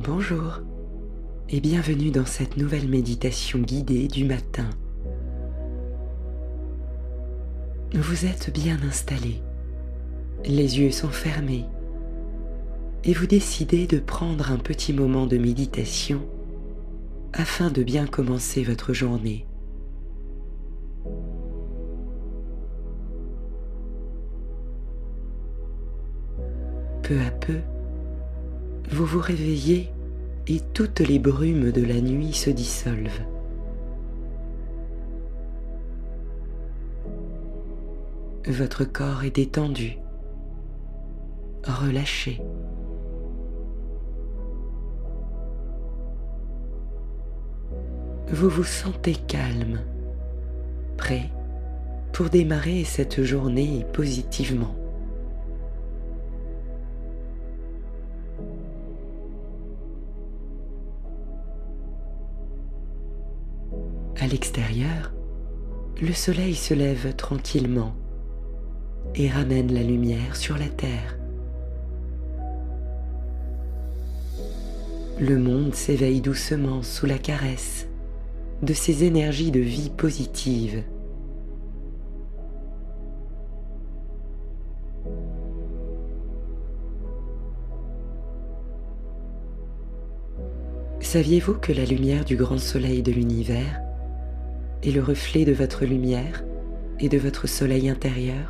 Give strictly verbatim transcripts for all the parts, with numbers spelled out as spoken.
Bonjour et bienvenue dans cette nouvelle méditation guidée du matin. Vous êtes bien installé, les yeux sont fermés et vous décidez de prendre un petit moment de méditation afin de bien commencer votre journée. Peu à peu, vous vous réveillez et toutes les brumes de la nuit se dissolvent. Votre corps est détendu, relâché. Vous vous sentez calme, prêt pour démarrer cette journée positivement. À l'extérieur, le soleil se lève tranquillement et ramène la lumière sur la terre. Le monde s'éveille doucement sous la caresse de ces énergies de vie positive. Saviez-vous que la lumière du grand soleil de l'univers est le reflet de votre lumière et de votre soleil intérieur?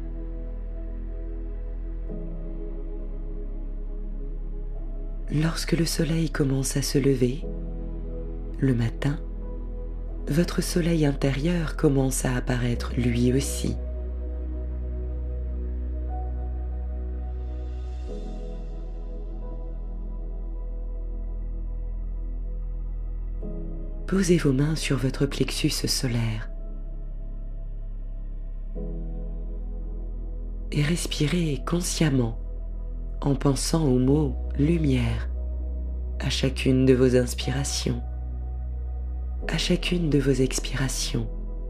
Lorsque le soleil commence à se lever, le matin, votre soleil intérieur commence à apparaître lui aussi. Posez vos mains sur votre plexus solaire et respirez consciemment en pensant au mot « lumière » à chacune de vos inspirations, à chacune de vos expirations.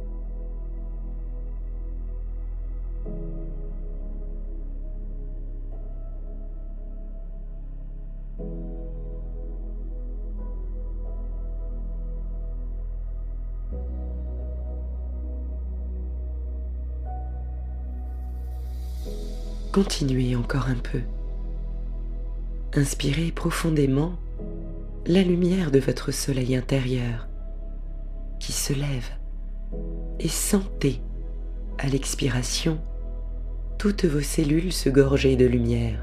Continuez encore un peu. Inspirez profondément la lumière de votre soleil intérieur qui se lève et sentez, à l'expiration, toutes vos cellules se gorger de lumière.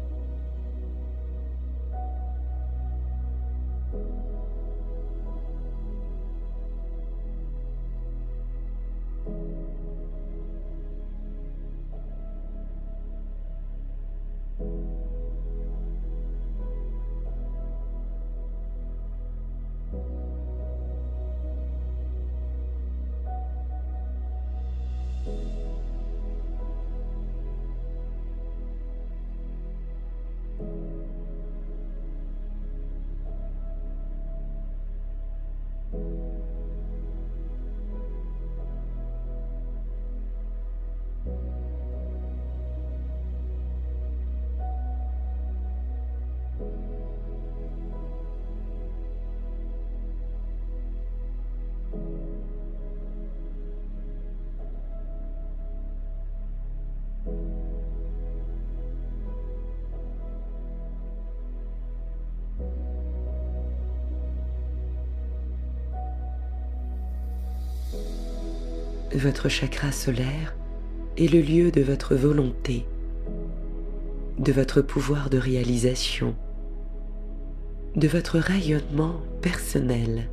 Votre chakra solaire est le lieu de votre volonté, de votre pouvoir de réalisation, de votre rayonnement personnel.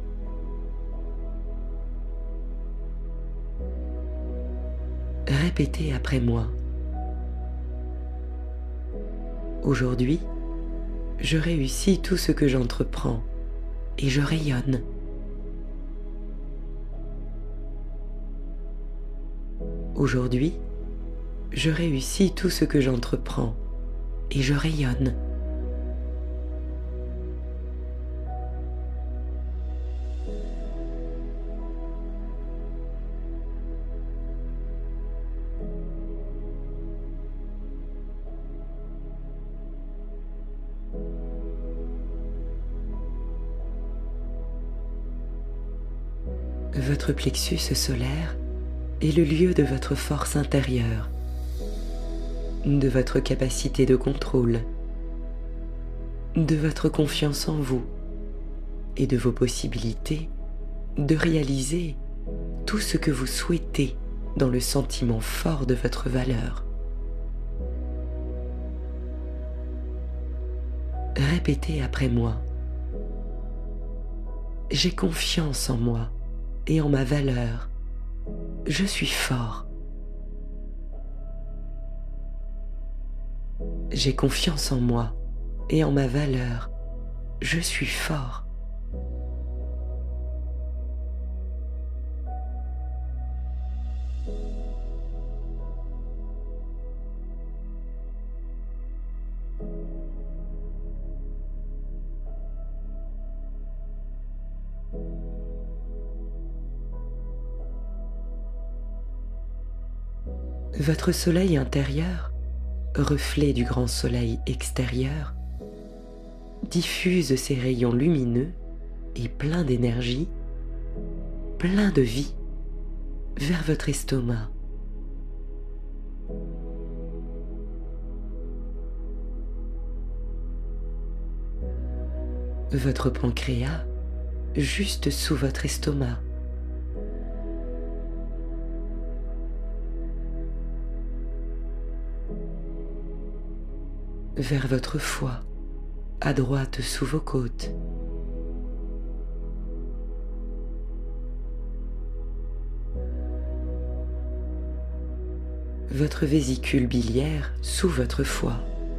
Répétez après moi. Aujourd'hui, je réussis tout ce que j'entreprends et je rayonne. Aujourd'hui, je réussis tout ce que j'entreprends et je rayonne. Votre plexus solaire est le lieu de votre force intérieure, de votre capacité de contrôle, de votre confiance en vous et de vos possibilités de réaliser tout ce que vous souhaitez dans le sentiment fort de votre valeur. Répétez après moi. J'ai confiance en moi et en ma valeur. Je suis fort. J'ai confiance en moi et en ma valeur. Je suis fort. Votre soleil intérieur, reflet du grand soleil extérieur, diffuse ses rayons lumineux et pleins d'énergie, pleins de vie, vers votre estomac. Votre pancréas, juste sous votre estomac. Vers votre foie, à droite sous vos côtes. Votre vésicule biliaire sous votre foie.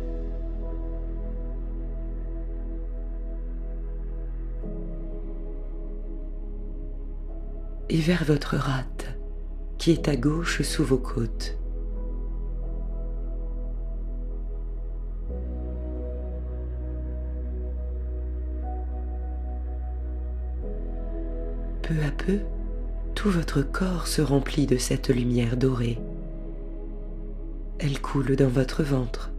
Et vers votre rate, qui est à gauche sous vos côtes. Peu à peu, tout votre corps se remplit de cette lumière dorée. Elle coule dans votre ventre.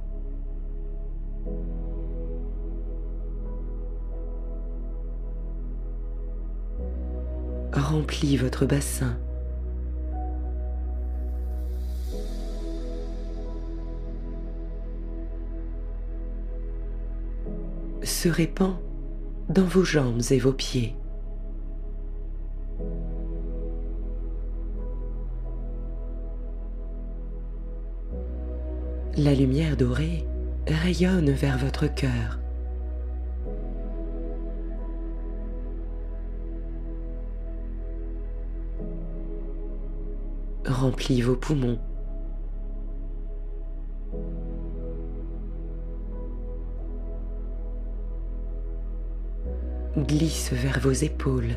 Remplit votre bassin. Se répand dans vos jambes et vos pieds. La lumière dorée rayonne vers votre cœur. Remplit vos poumons. Glisse vers vos épaules.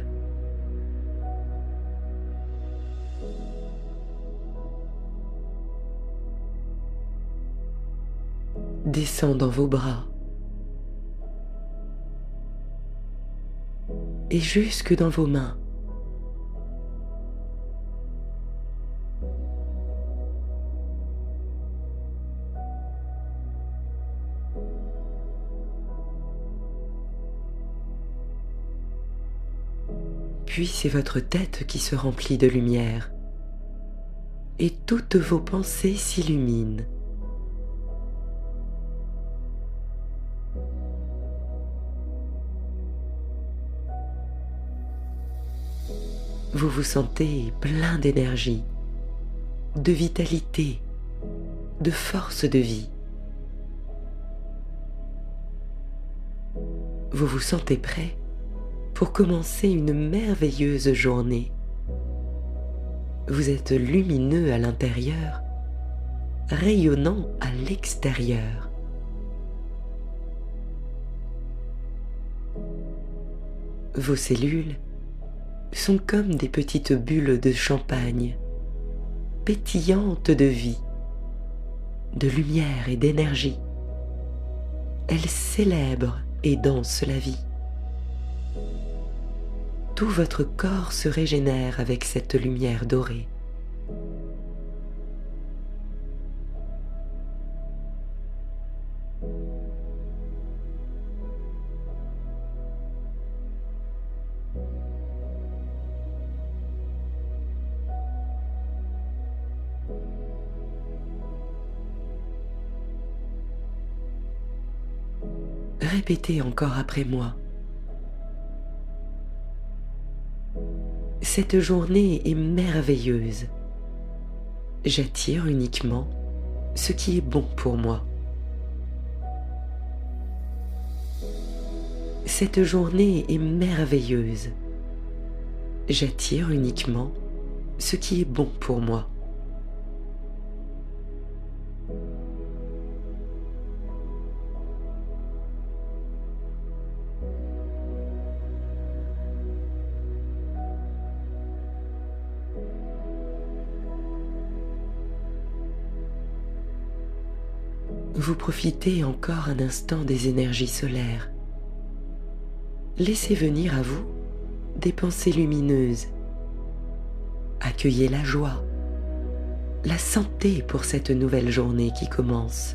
Descend dans vos bras et jusque dans vos mains. Puis c'est votre tête qui se remplit de lumière et toutes vos pensées s'illuminent. Vous vous sentez plein d'énergie, de vitalité, de force de vie. Vous vous sentez prêt pour commencer une merveilleuse journée. Vous êtes lumineux à l'intérieur, rayonnant à l'extérieur. Vos cellules sont comme des petites bulles de champagne, pétillantes de vie, de lumière et d'énergie. Elles célèbrent et dansent la vie. Tout votre corps se régénère avec cette lumière dorée. Répétez encore après moi. Cette journée est merveilleuse. J'attire uniquement ce qui est bon pour moi. Cette journée est merveilleuse. J'attire uniquement ce qui est bon pour moi. Vous profitez encore un instant des énergies solaires. Laissez venir à vous des pensées lumineuses. Accueillez la joie, la santé pour cette nouvelle journée qui commence.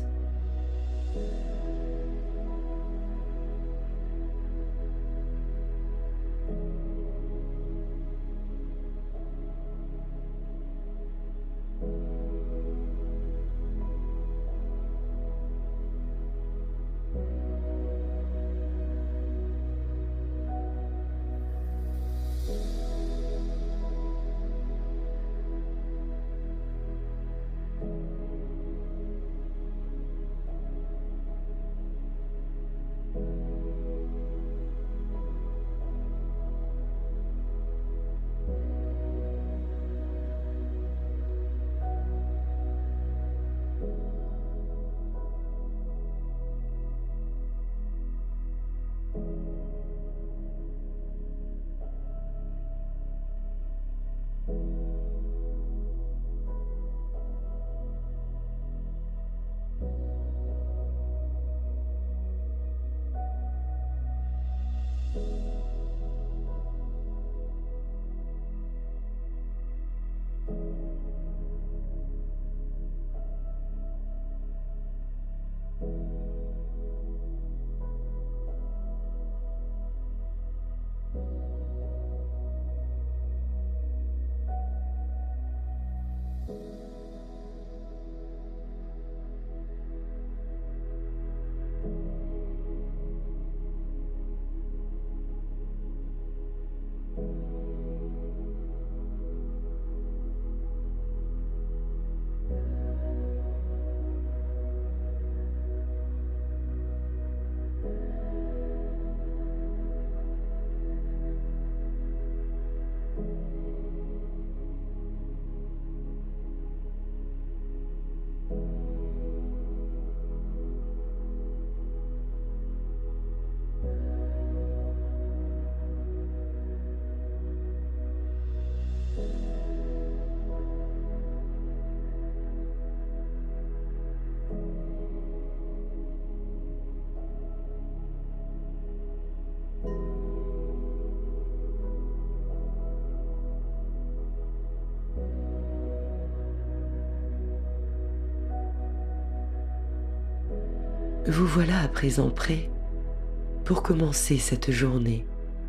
Vous voilà à présent prêt pour commencer cette journée.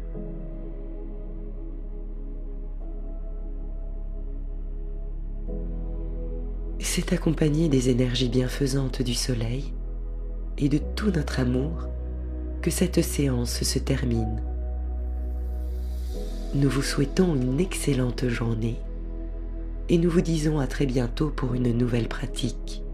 C'est accompagné des énergies bienfaisantes du soleil et de tout notre amour que cette séance se termine. Nous vous souhaitons une excellente journée et nous vous disons à très bientôt pour une nouvelle pratique.